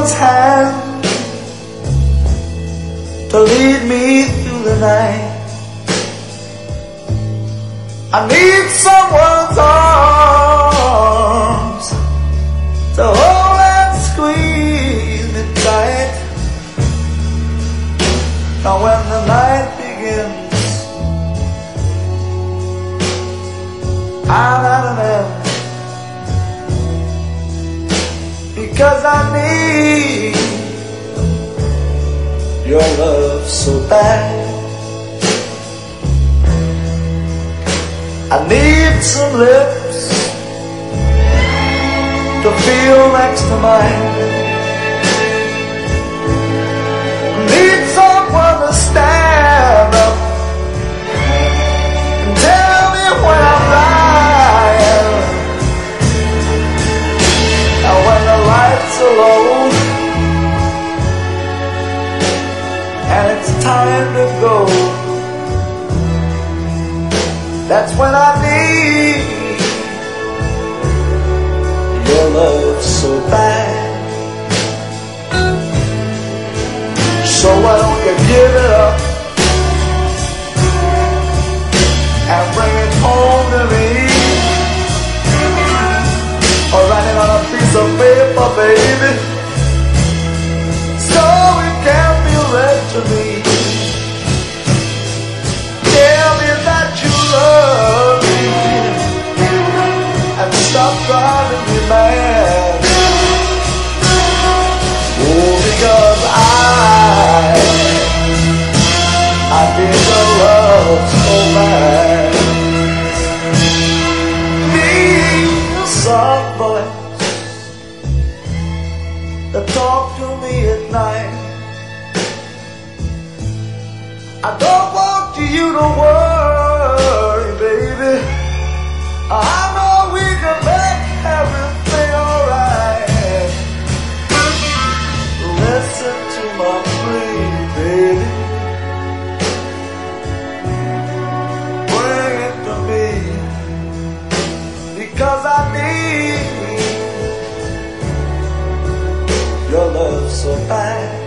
someone's hand to lead me through the night. I need someone's arms to hold and squeeze me tight. Now when the night begins, I'm at an end, because I need your love so bad. I need some lips to feel next to mine. I need someone to stand up and tell me when I'm lying. And when the lights are low and it's time to go, that's when I need your love so bad. So why don't you give it up and bring it home to me, or write it on a piece of paper, baby, so it can be read to me. Tell me that you love me and stop driving me mad. Oh, because I need your love so bad. Need a soft voice to talk to me at night. I don't want you to worry, baby. I know we can make everything alright. Listen to my plea, baby. Bring it to me, because I need your love so bad.